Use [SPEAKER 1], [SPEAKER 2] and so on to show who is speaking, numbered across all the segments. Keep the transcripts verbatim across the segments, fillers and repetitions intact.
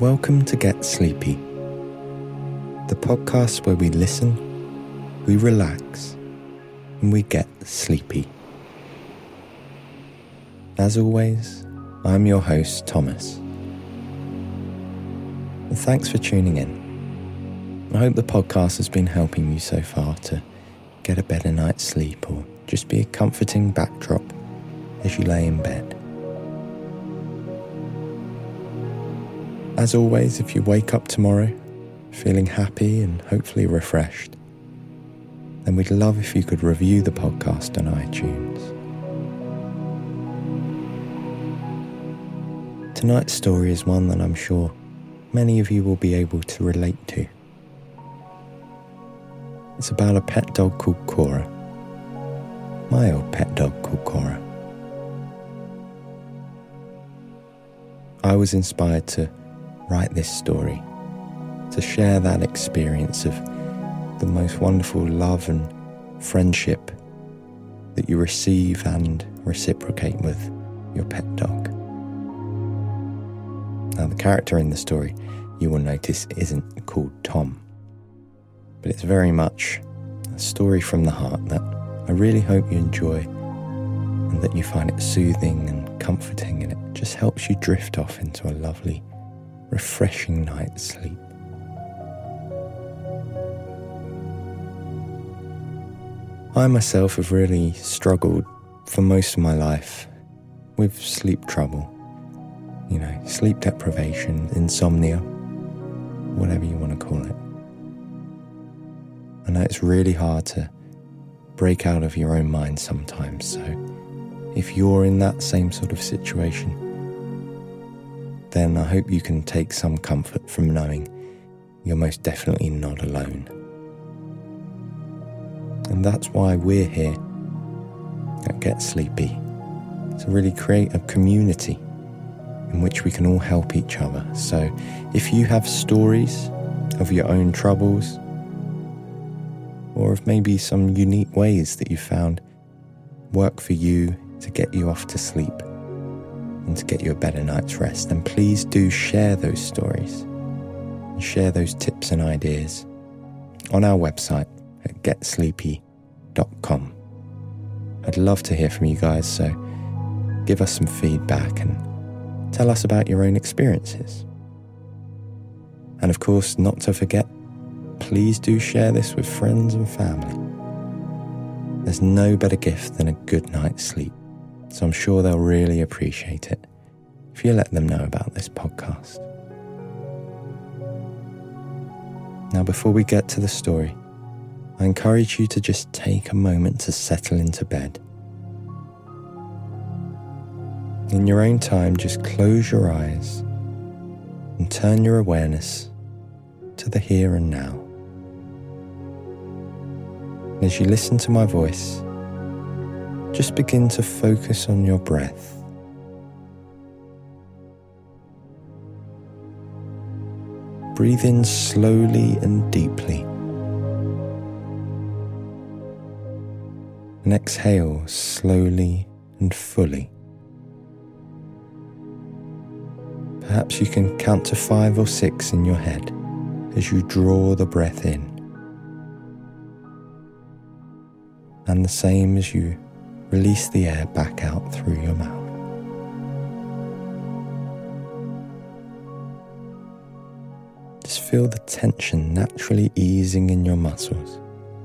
[SPEAKER 1] Welcome to Get Sleepy, the podcast where we listen, we relax, and we get sleepy. As always, I'm your host, Thomas. And thanks for tuning in. I hope the podcast has been helping you so far to get a better night's sleep or just be a comforting backdrop as you lay in bed. As always, if you wake up tomorrow feeling happy and hopefully refreshed, then we'd love if you could review the podcast on iTunes. Tonight's story is one that I'm sure many of you will be able to relate to. It's about a pet dog called Cora. My old pet dog called Cora. I was inspired to write this story, to share that experience of the most wonderful love and friendship that you receive and reciprocate with your pet dog. Now, the character in the story, you will notice, isn't called Tom, but it's very much a story from the heart that I really hope you enjoy and that you find it soothing and comforting, and it just helps you drift off into a lovely, refreshing night's sleep. I myself have really struggled for most of my life with sleep trouble. You know, sleep deprivation, insomnia, whatever you want to call it. I know it's really hard to break out of your own mind sometimes, so if you're in that same sort of situation, then I hope you can take some comfort from knowing you're most definitely not alone. And that's why we're here at Get Sleepy, to really create a community in which we can all help each other. So if you have stories of your own troubles, or of maybe some unique ways that you found work for you to get you off to sleep and to get you a better night's rest, then please do share those stories and share those tips and ideas on our website at get sleepy dot com. I'd love to hear from you guys, so give us some feedback and tell us about your own experiences. And of course, not to forget, please do share this with friends and family. There's no better gift than a good night's sleep, so I'm sure they'll really appreciate it if you let them know about this podcast. Now, before we get to the story, I encourage you to just take a moment to settle into bed. In your own time, just close your eyes and turn your awareness to the here and now. As you listen to my voice, just begin to focus on your breath. Breathe in slowly and deeply, and exhale slowly and fully. Perhaps you can count to five or six in your head as you draw the breath in, and the same as you release the air back out through your mouth. Just feel the tension naturally easing in your muscles.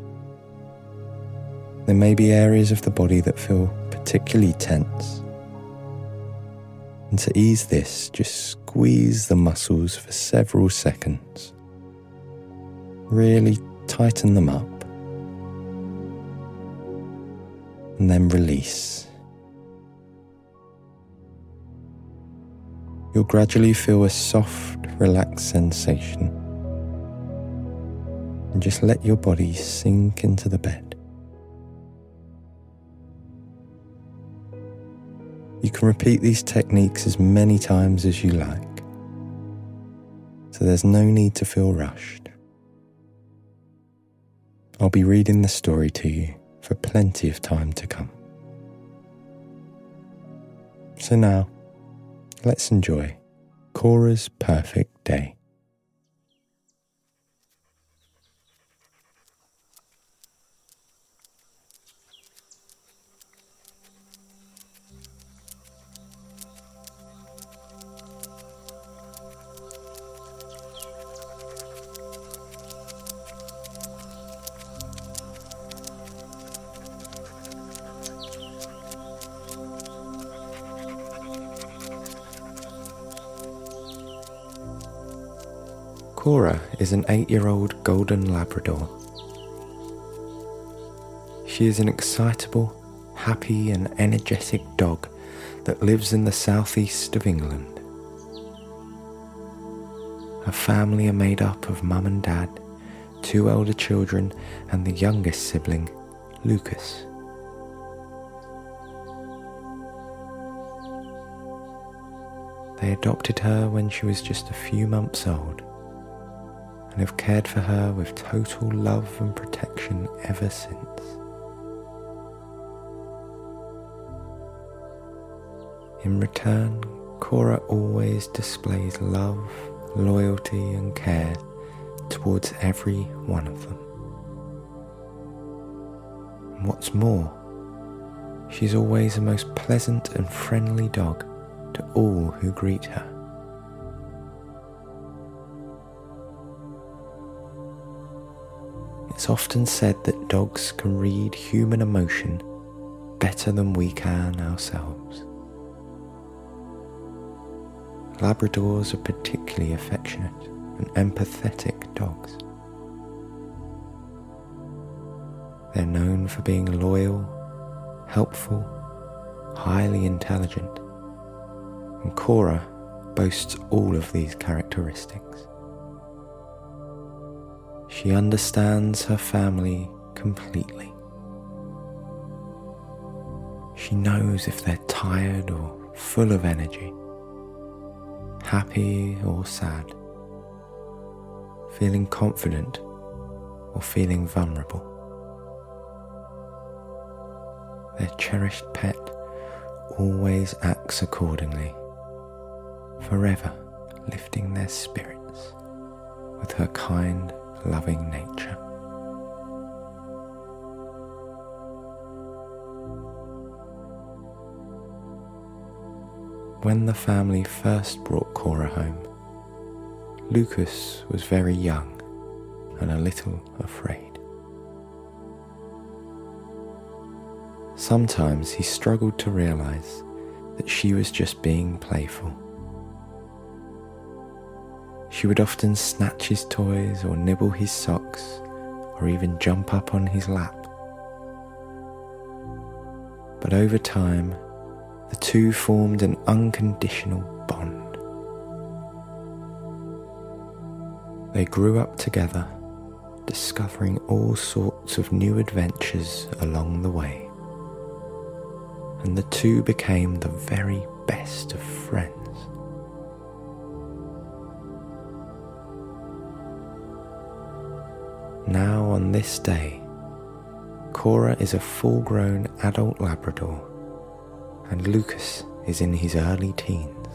[SPEAKER 1] There may be areas of the body that feel particularly tense. And to ease this, just squeeze the muscles for several seconds. Really tighten them up. And then release. You'll gradually feel a soft, relaxed sensation, and just let your body sink into the bed. You can repeat these techniques as many times as you like, so there's no need to feel rushed. I'll be reading the story to you for plenty of time to come. So now, let's enjoy Cora's perfect day. Cora is an eight-year-old golden Labrador. She is an excitable, happy and energetic dog that lives in the southeast of England. Her family are made up of mum and dad, two elder children and the youngest sibling, Lucas. They adopted her when she was just a few months old and have cared for her with total love and protection ever since. In return, Cora always displays love, loyalty and care towards every one of them. And what's more, she's always a most pleasant and friendly dog to all who greet her. It's often said that dogs can read human emotion better than we can ourselves. Labradors are particularly affectionate and empathetic dogs. They're known for being loyal, helpful, highly intelligent, and Cora boasts all of these characteristics. She understands her family completely. She knows if they're tired or full of energy, happy or sad, feeling confident or feeling vulnerable. Their cherished pet always acts accordingly, forever lifting their spirits with her kind, loving nature. When the family first brought Cora home, Lucas was very young and a little afraid. Sometimes he struggled to realize that she was just being playful. She would often snatch his toys or nibble his socks or even jump up on his lap. But over time, the two formed an unconditional bond. They grew up together, discovering all sorts of new adventures along the way, and the two became the very best of friends. Now on this day, Cora is a full-grown adult Labrador and Lucas is in his early teens.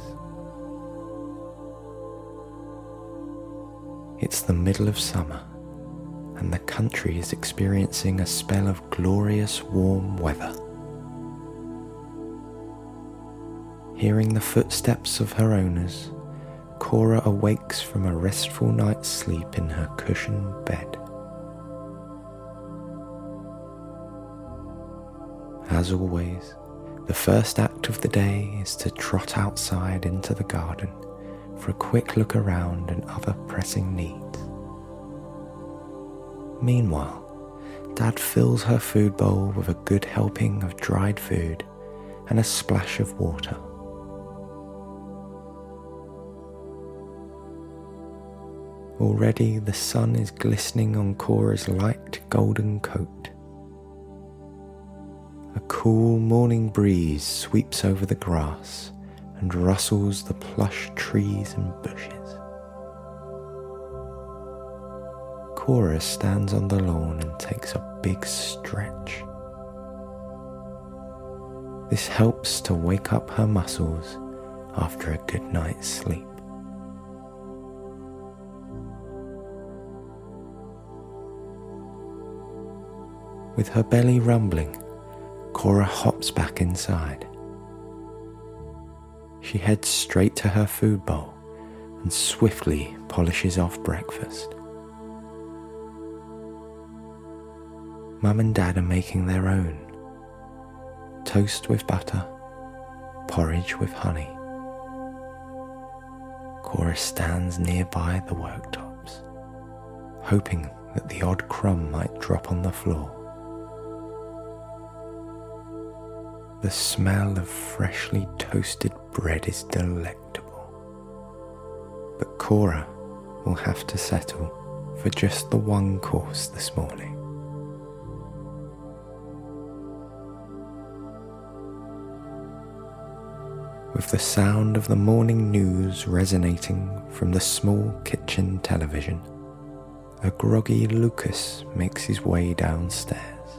[SPEAKER 1] It's the middle of summer and the country is experiencing a spell of glorious warm weather. Hearing the footsteps of her owners, Cora awakes from a restful night's sleep in her cushioned bed. As always, the first act of the day is to trot outside into the garden for a quick look around and other pressing needs. Meanwhile, Dad fills her food bowl with a good helping of dried food and a splash of water. Already the sun is glistening on Cora's light golden coat. A cool morning breeze sweeps over the grass and rustles the plush trees and bushes. Cora stands on the lawn and takes a big stretch. This helps to wake up her muscles after a good night's sleep. With her belly rumbling, Cora hops back inside. She heads straight to her food bowl and swiftly polishes off breakfast. Mum and Dad are making their own. Toast with butter, porridge with honey. Cora stands nearby the worktops, hoping that the odd crumb might drop on the floor. The smell of freshly toasted bread is delectable, but Cora will have to settle for just the one course this morning. With the sound of the morning news resonating from the small kitchen television, a groggy Lucas makes his way downstairs.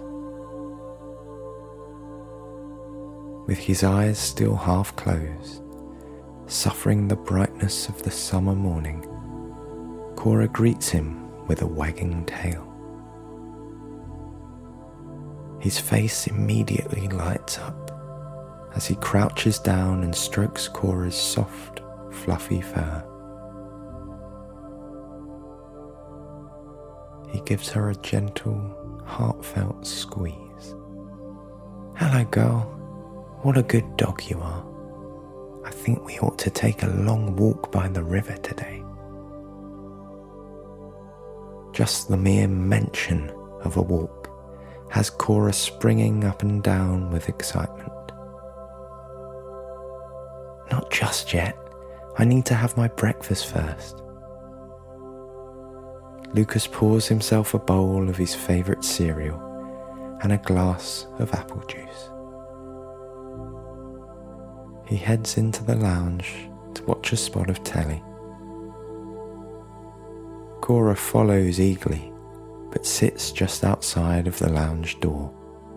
[SPEAKER 1] With his eyes still half closed, suffering the brightness of the summer morning, Cora greets him with a wagging tail. His face immediately lights up as he crouches down and strokes Cora's soft, fluffy fur. He gives her a gentle, heartfelt squeeze. "Hello, girl. What a good dog you are. I think we ought to take a long walk by the river today." Just the mere mention of a walk has Cora springing up and down with excitement. "Not just yet. I need to have my breakfast first." Lucas pours himself a bowl of his favourite cereal and a glass of apple juice. He heads into the lounge to watch a spot of telly. Cora follows eagerly, but sits just outside of the lounge door.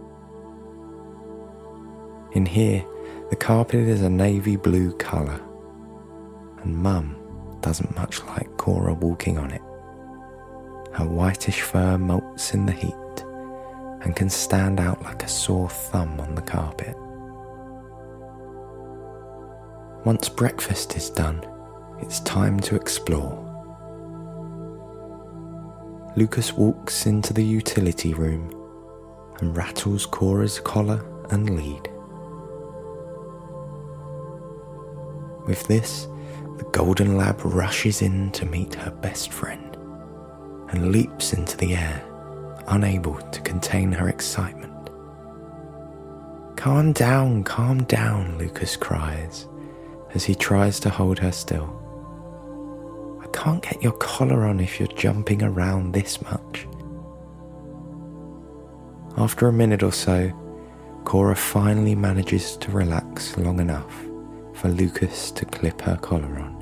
[SPEAKER 1] In here, the carpet is a navy blue colour, and Mum doesn't much like Cora walking on it. Her whitish fur molts in the heat and can stand out like a sore thumb on the carpet. Once breakfast is done, it's time to explore. Lucas walks into the utility room and rattles Cora's collar and lead. With this, the Golden Lab rushes in to meet her best friend and leaps into the air, unable to contain her excitement. "Calm down, calm down," Lucas cries as he tries to hold her still. "I can't get your collar on if you're jumping around this much." After a minute or so, Cora finally manages to relax long enough for Lucas to clip her collar on.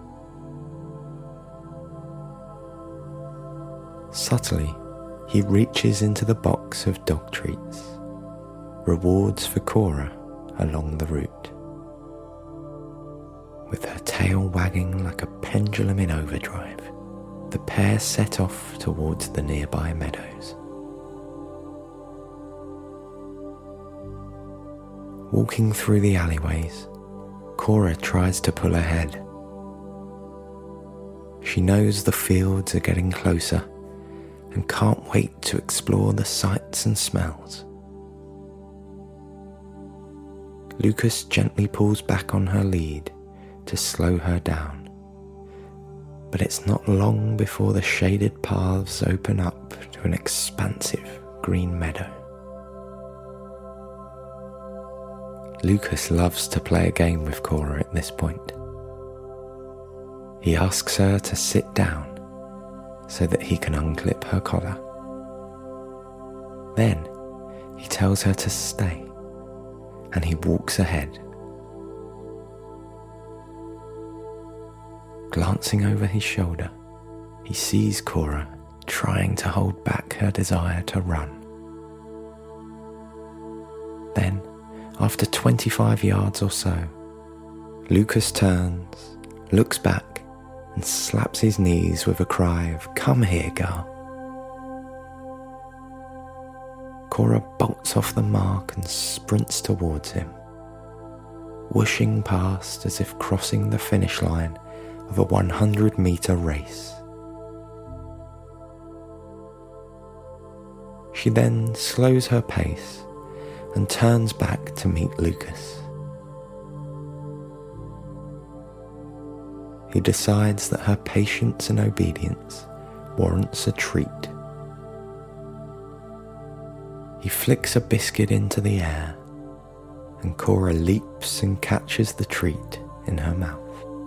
[SPEAKER 1] Subtly, he reaches into the box of dog treats, rewards for Cora along the route. With her tail wagging like a pendulum in overdrive, the pair set off towards the nearby meadows. Walking through the alleyways, Cora tries to pull ahead. She knows the fields are getting closer and can't wait to explore the sights and smells. Lucas gently pulls back on her lead to slow her down, but it's not long before the shaded paths open up to an expansive green meadow. Lucas loves to play a game with Cora at this point. He asks her to sit down so that he can unclip her collar. Then he tells her to stay, and he walks ahead. Glancing over his shoulder, he sees Cora trying to hold back her desire to run. Then, after twenty-five yards or so, Lucas turns, looks back, and slaps his knees with a cry of "Come here, girl." Cora bolts off the mark and sprints towards him, whooshing past as if crossing the finish line of a one hundred metre race. She then slows her pace and turns back to meet Lucas. He decides that her patience and obedience warrants a treat. He flicks a biscuit into the air, and Cora leaps and catches the treat in her mouth.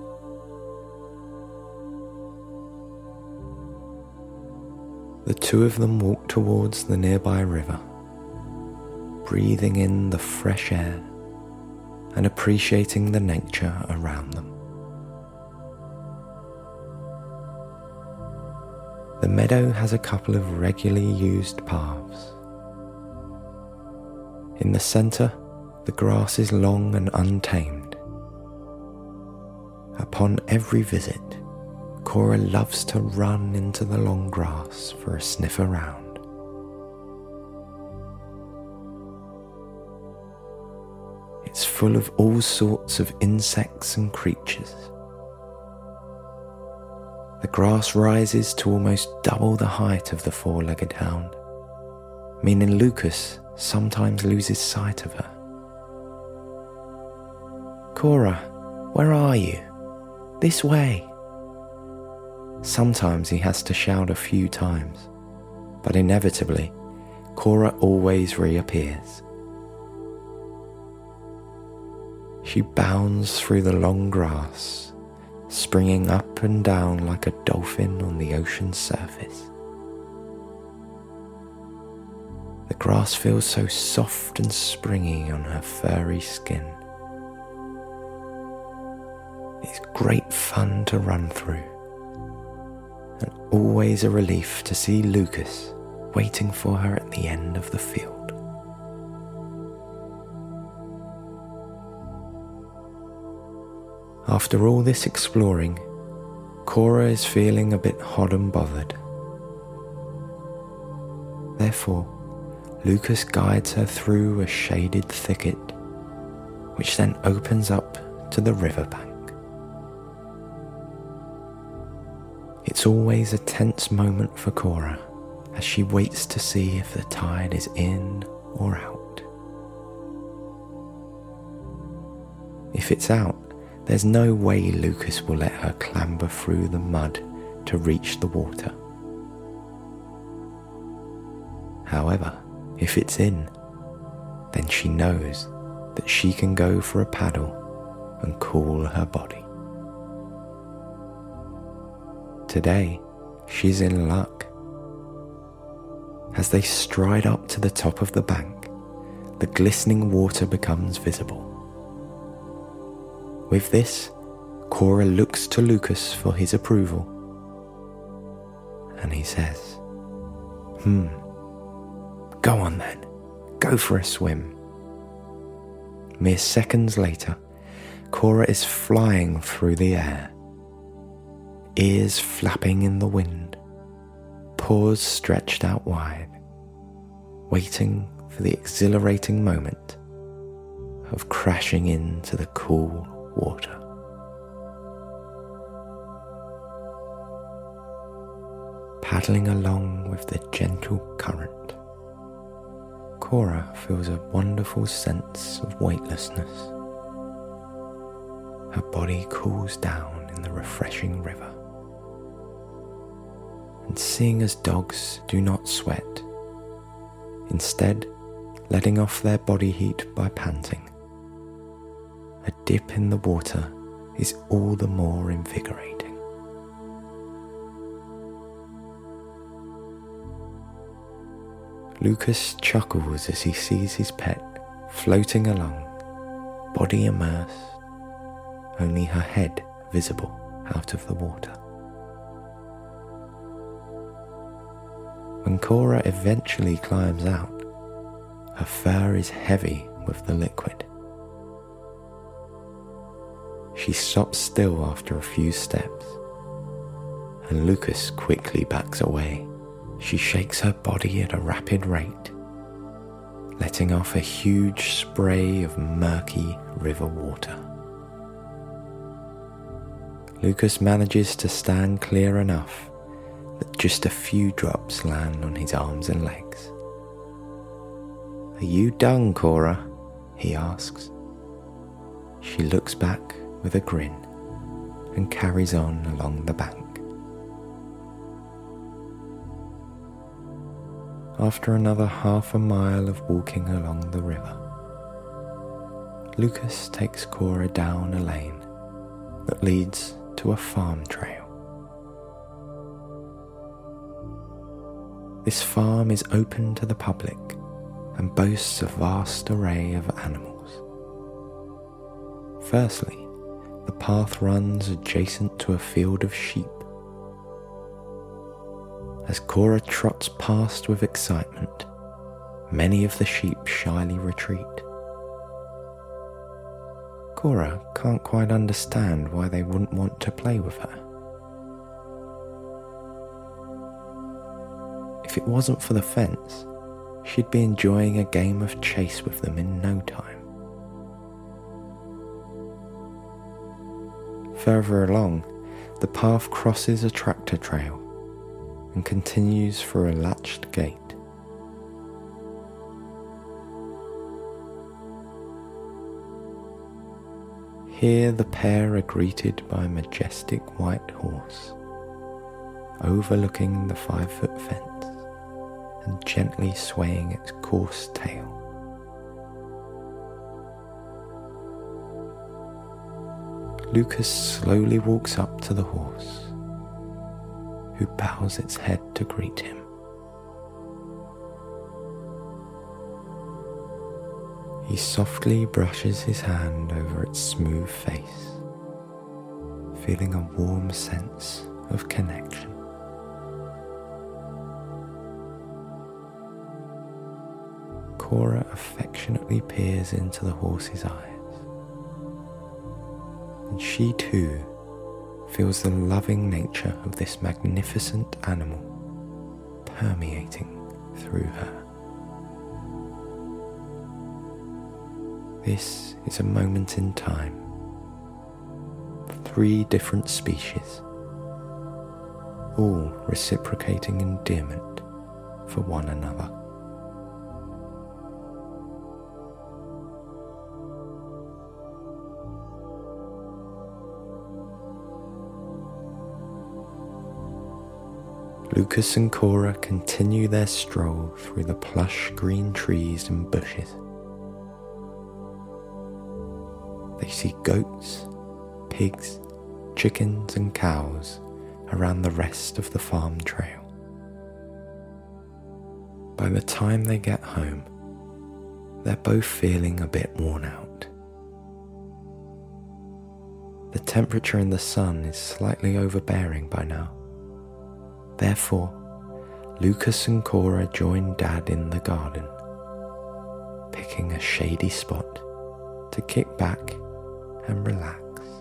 [SPEAKER 1] The two of them walk towards the nearby river, breathing in the fresh air and appreciating the nature around them. The meadow has a couple of regularly used paths. In the centre, the grass is long and untamed. Upon every visit, Cora loves to run into the long grass for a sniff around. It's full of all sorts of insects and creatures. The grass rises to almost double the height of the four-legged hound, meaning Lucas sometimes loses sight of her. "Cora, where are you? This way." Sometimes he has to shout a few times, but inevitably, Cora always reappears. She bounds through the long grass, springing up and down like a dolphin on the ocean's surface. The grass feels so soft and springy on her furry skin. It's great fun to run through, and always a relief to see Lucas waiting for her at the end of the field. After all this exploring, Cora is feeling a bit hot and bothered. Therefore, Lucas guides her through a shaded thicket, which then opens up to the riverbank. It's always a tense moment for Cora as she waits to see if the tide is in or out. If it's out, there's no way Lucas will let her clamber through the mud to reach the water. However, if it's in, then she knows that she can go for a paddle and cool her body. Today, she's in luck. As they stride up to the top of the bank, the glistening water becomes visible. With this, Cora looks to Lucas for his approval, and he says, Hmm, go on then, go for a swim. Mere seconds later, Cora is flying through the air, ears flapping in the wind, paws stretched out wide, waiting for the exhilarating moment of crashing into the cool water. Paddling along with the gentle current, Cora feels a wonderful sense of weightlessness. Her body cools down in the refreshing river. And seeing as dogs do not sweat, instead letting off their body heat by panting, a dip in the water is all the more invigorating. Lucas chuckles as he sees his pet floating along, body immersed, only her head visible out of the water. When Cora eventually climbs out, her fur is heavy with the liquid. She stops still after a few steps, and Lucas quickly backs away. She shakes her body at a rapid rate, letting off a huge spray of murky river water. Lucas manages to stand clear enough that just a few drops land on his arms and legs. "Are you done, Cora?" he asks. She looks back with a grin and carries on along the bank. After another half a mile of walking along the river, Lucas takes Cora down a lane that leads to a farm trail. This farm is open to the public and boasts a vast array of animals. Firstly, the path runs adjacent to a field of sheep. As Cora trots past with excitement, many of the sheep shyly retreat. Cora can't quite understand why they wouldn't want to play with her. If it wasn't for the fence, she'd be enjoying a game of chase with them in no time. Further along, the path crosses a tractor trail and continues through a latched gate. Here the pair are greeted by a majestic white horse, overlooking the five-foot fence and gently swaying its coarse tail. Lucas slowly walks up to the horse, who bows its head to greet him. He softly brushes his hand over its smooth face, feeling a warm sense of connection. Cora affectionately peers into the horse's eyes, and she too feels the loving nature of this magnificent animal permeating through her. This is a moment in time. Three different species, all reciprocating endearment for one another. Lucas and Cora continue their stroll through the plush green trees and bushes. They see goats, pigs, chickens and cows around the rest of the farm trail. By the time they get home, they're both feeling a bit worn out. The temperature in the sun is slightly overbearing by now. Therefore, Lucas and Cora join Dad in the garden, picking a shady spot to kick back and relax.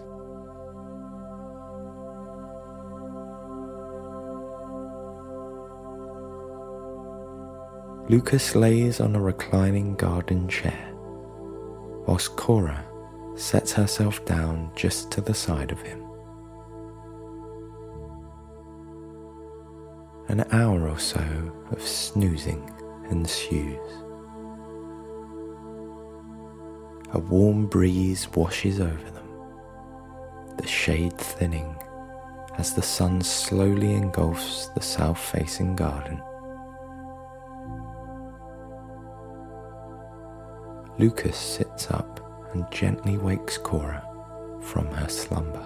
[SPEAKER 1] Lucas lays on a reclining garden chair, whilst Cora sets herself down just to the side of him. An hour or so of snoozing ensues. A warm breeze washes over them, the shade thinning as the sun slowly engulfs the south-facing garden. Lucas sits up and gently wakes Cora from her slumber.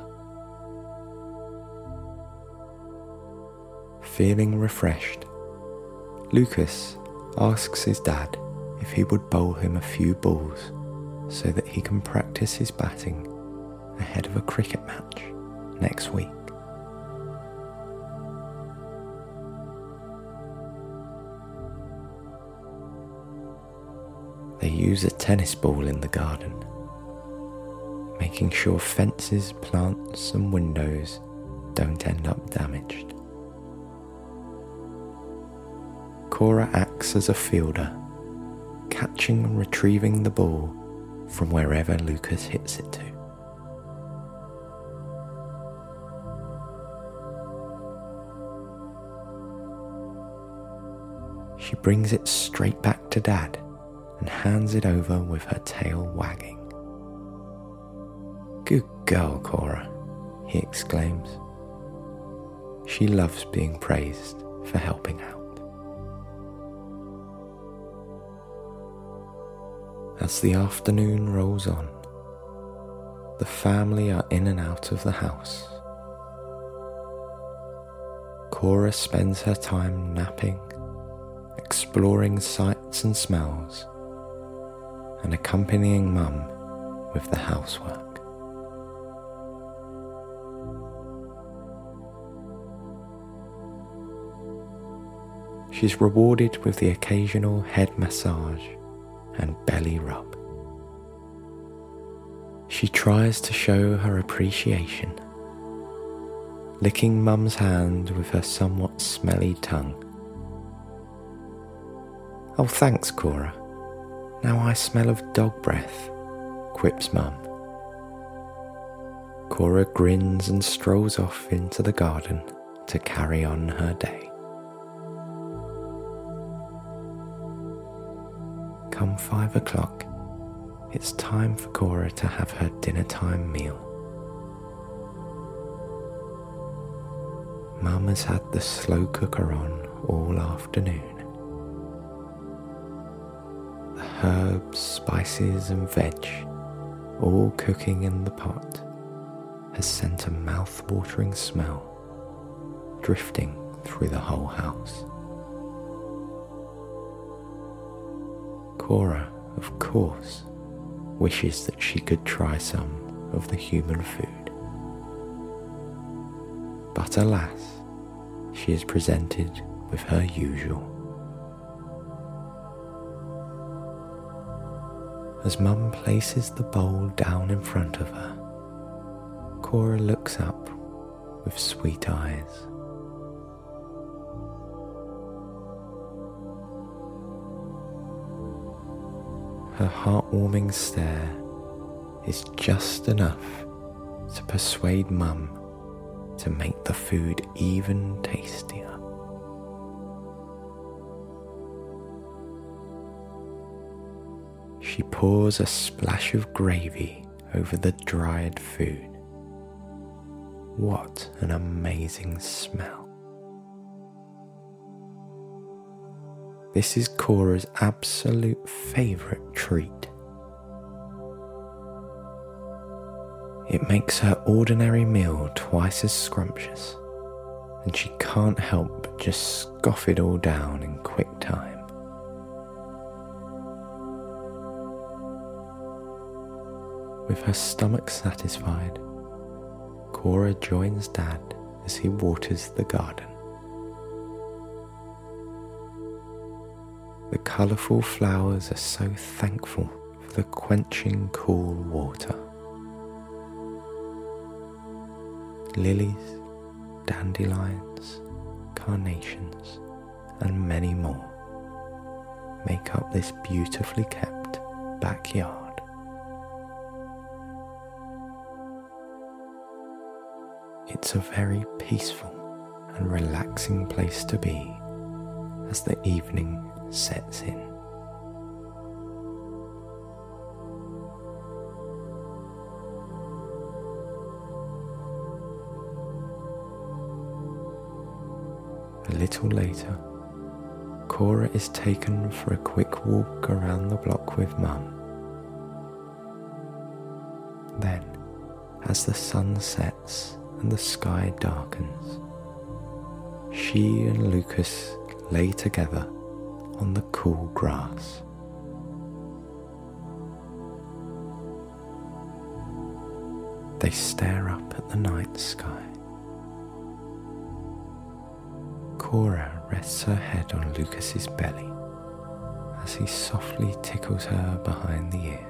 [SPEAKER 1] Feeling refreshed, Lucas asks his dad if he would bowl him a few balls so that he can practice his batting ahead of a cricket match next week. They use a tennis ball in the garden, making sure fences, plants and windows don't end up damaged. Cora acts as a fielder, catching and retrieving the ball from wherever Lucas hits it to. She brings it straight back to Dad and hands it over with her tail wagging. "Good girl, Cora," he exclaims. She loves being praised for helping out. As the afternoon rolls on, the family are in and out of the house. Cora spends her time napping, exploring sights and smells, and accompanying Mum with the housework. She's rewarded with the occasional head massage and belly rub. She tries to show her appreciation, licking Mum's hand with her somewhat smelly tongue. "Oh, thanks, Cora. Now I smell of dog breath," quips Mum. Cora grins and strolls off into the garden to carry on her day. Come five o'clock, it's time for Cora to have her dinner time meal. Mum has had the slow cooker on all afternoon. The herbs, spices and veg, all cooking in the pot, has sent a mouth-watering smell drifting through the whole house. Cora, of course, wishes that she could try some of the human food. But alas, she is presented with her usual. As Mum places the bowl down in front of her, Cora looks up with sweet eyes. Her heartwarming stare is just enough to persuade Mum to make the food even tastier. She pours a splash of gravy over the dried food. What an amazing smell. This is Cora's absolute favourite treat. It makes her ordinary meal twice as scrumptious, and she can't help but just scoff it all down in quick time. With her stomach satisfied, Cora joins Dad as he waters the garden. The colourful flowers are so thankful for the quenching cool water. Lilies, dandelions, carnations, and many more make up this beautifully kept backyard. It's a very peaceful and relaxing place to be as the evening sets in. A little later, Cora is taken for a quick walk around the block with Mum. Then, as the sun sets and the sky darkens, she and Lucas lay together on the cool grass. They stare up at the night sky. Cora rests her head on Lucas's belly as he softly tickles her behind the ear.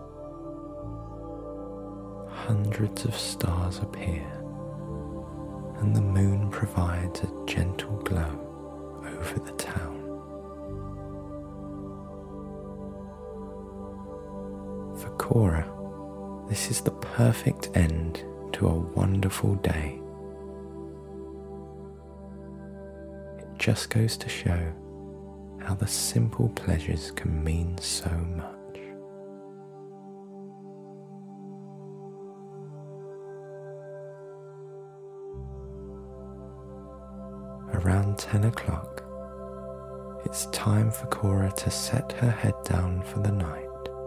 [SPEAKER 1] Hundreds of stars appear and the moon provides a gentle glow over the town. For Cora, this is the perfect end to a wonderful day. It just goes to show how the simple pleasures can mean so much. Around ten o'clock, it's time for Cora to set her head down for the night.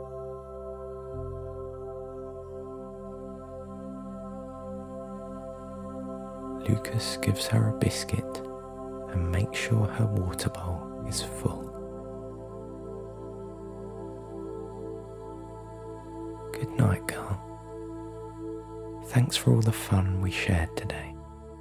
[SPEAKER 1] Lucas gives her a biscuit and makes sure her water bowl is full. Good night, girl. Thanks for all the fun we shared today.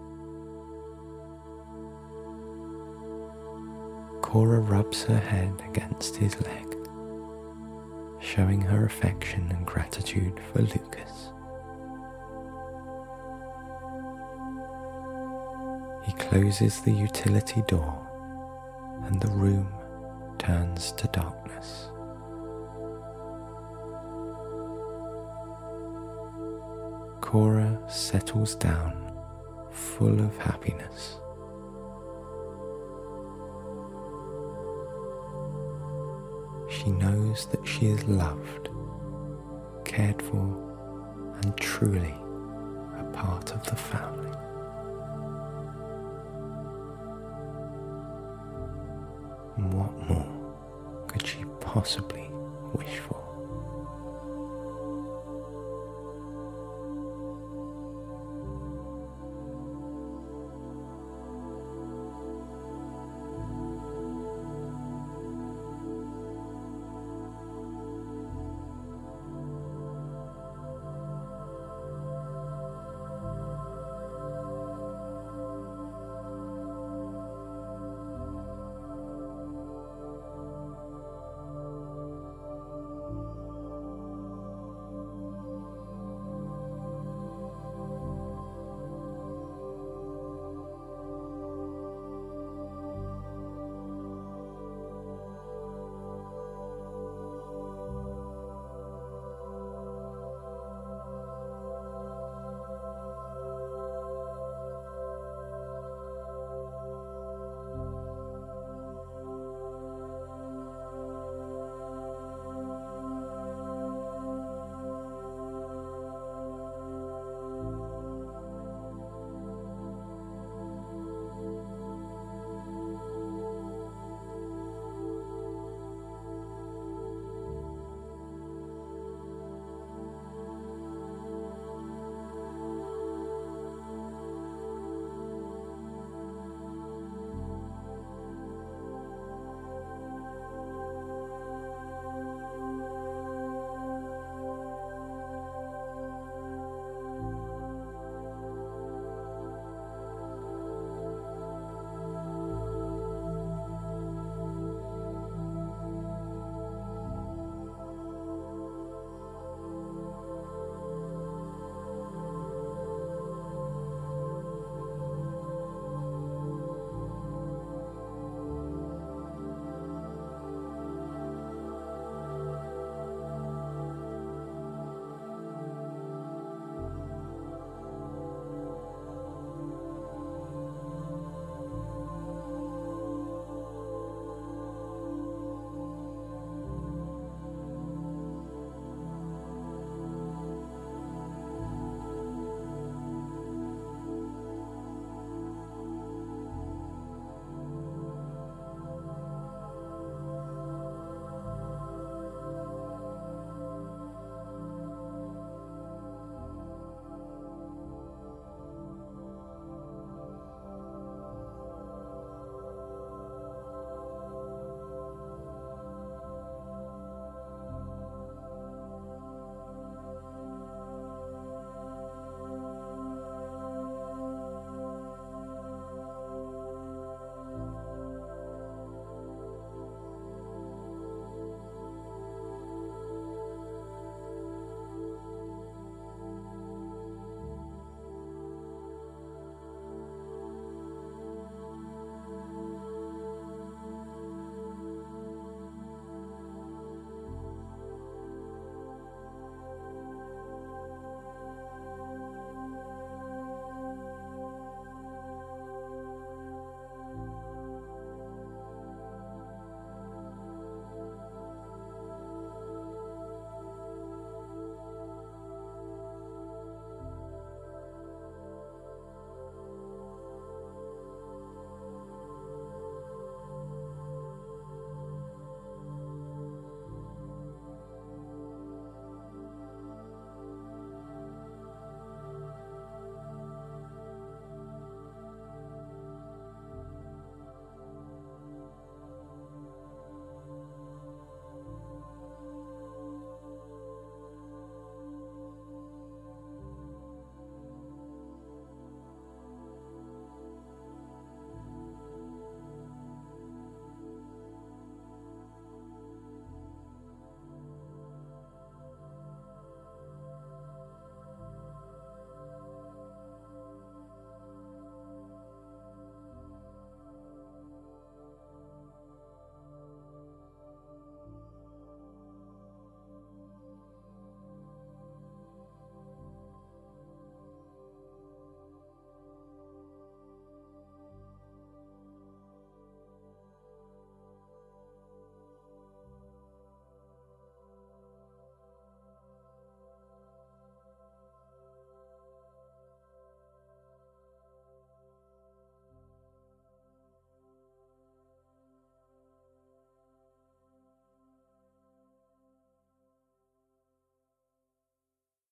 [SPEAKER 1] Cora rubs her head against his leg, showing her affection and gratitude for Lucas. He closes the utility door and the room turns to darkness. Cora settles down, full of happiness. She knows that she is loved, cared for, and truly a part of the family. And what more could she possibly wish for?